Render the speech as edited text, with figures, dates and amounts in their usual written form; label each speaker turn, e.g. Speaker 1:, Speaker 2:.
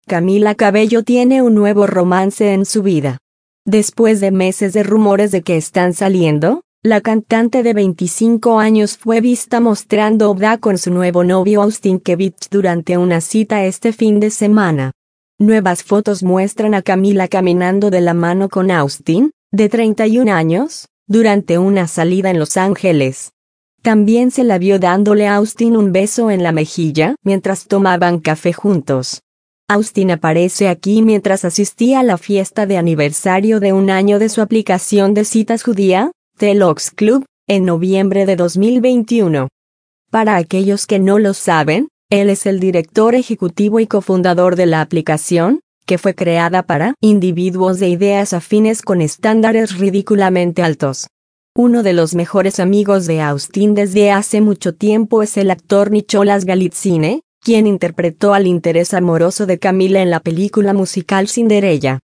Speaker 1: Camila Cabello tiene un nuevo romance en su vida. Después de meses de rumores de que están saliendo, la cantante de 25 años fue vista mostrando obra con su nuevo novio Austin Kevich durante una cita este fin de semana. Nuevas fotos muestran a Camila caminando de la mano con Austin, de 31 años, durante una salida en Los Ángeles. También se la vio dándole a Austin un beso en la mejilla mientras tomaban café juntos. Austin aparece aquí mientras asistía a la fiesta de aniversario de un año de su aplicación de citas judía, The Lux Club, en noviembre de 2021. Para aquellos que no lo saben, él es el director ejecutivo y cofundador de la aplicación, que fue creada para individuos de ideas afines con estándares ridículamente altos. Uno de los mejores amigos de Austin desde hace mucho tiempo es el actor Nicholas Galitzine, quien interpretó al interés amoroso de Camila en la película musical Cinderella.